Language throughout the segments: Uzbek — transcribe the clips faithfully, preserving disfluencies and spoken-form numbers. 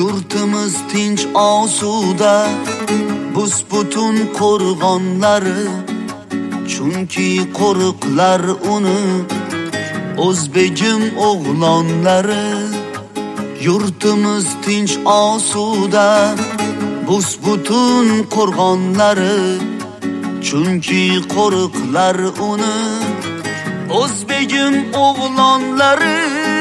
Yurtimiz tinch osuda, bus-butun qo'rg'onlari, chunki qo'riqlar uni o'zbegim o'g'lonlari. Yurtimiz tinch osuda, bus-butun qo'rg'onlari, chunki qo'riqlar uni o'zbegim o'g'lonlari.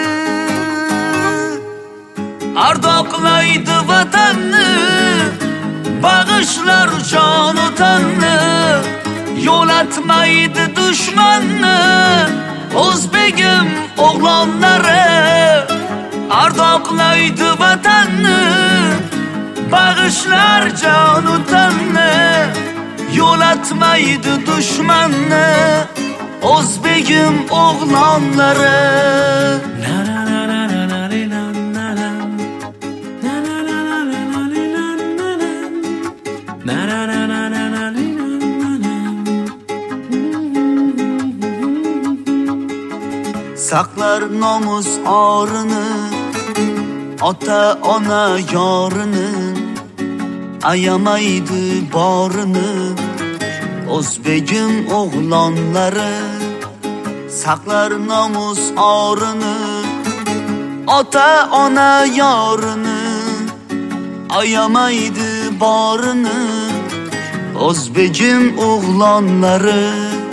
Ardoqlaydi vatanni, bag'ishlar jon otanni, yo'latmaydi dushmanni o'zbegim o'g'lonlari. Ardoqlaydi vatanni, bag'ishlar jon otanni, yo'latmaydi dushmanni o'zbegim o'g'lonlari. Saqlar nomus orini, ota ona yorini, ayamaydi borini o'zbegim o'g'lonlari. Saqlar nomus orini, ota ona yorini, ayamaydi borini o'zbegim o'g'lonlari.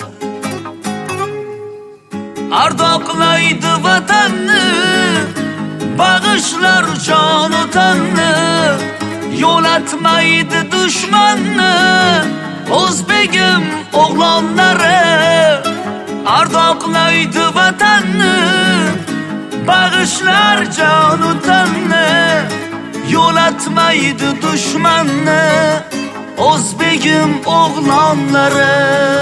Ardoqlaydi vatanni, bag'ishlar jon otanni, yo'latmaydi dushmanni o'zbegim o'g'lonlari. Ardoqlaydi vatanni, bag'ishlar jon otanni, yo'latmaydi dushmanni o'zbegim o'g'lonlari.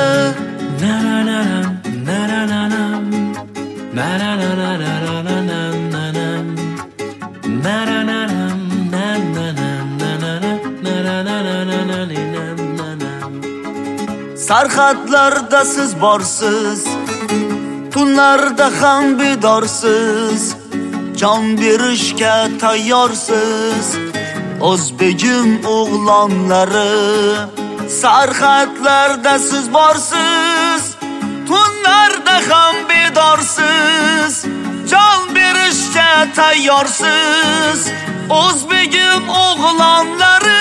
Sarhadlarda siz borsiz, tunlarda ham bedorsiz, jon berishga tayyorsiz o'zbegim o'g'lonlari. Sarhadlarda siz borsiz, tunlarda ham bedorsiz, jon berishga tayyorsiz o'zbegim o'g'lonlari.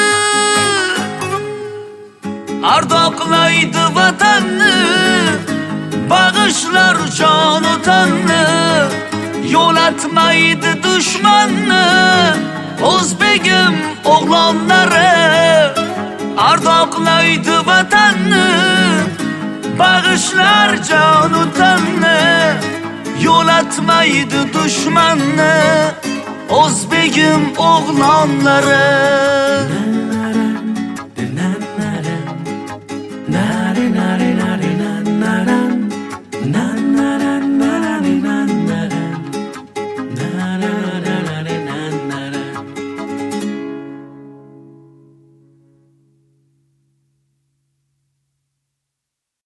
Ardoqlaydi vatanni, bag'ishlar jon otanni, yo'latmaydi dushmanni o'zbegim o'g'lonlari. Ardoqlaydi vatanni, bag'ishlar jon otanni, yo'latmaydi dushmanni o'zbegim o'g'lonlari.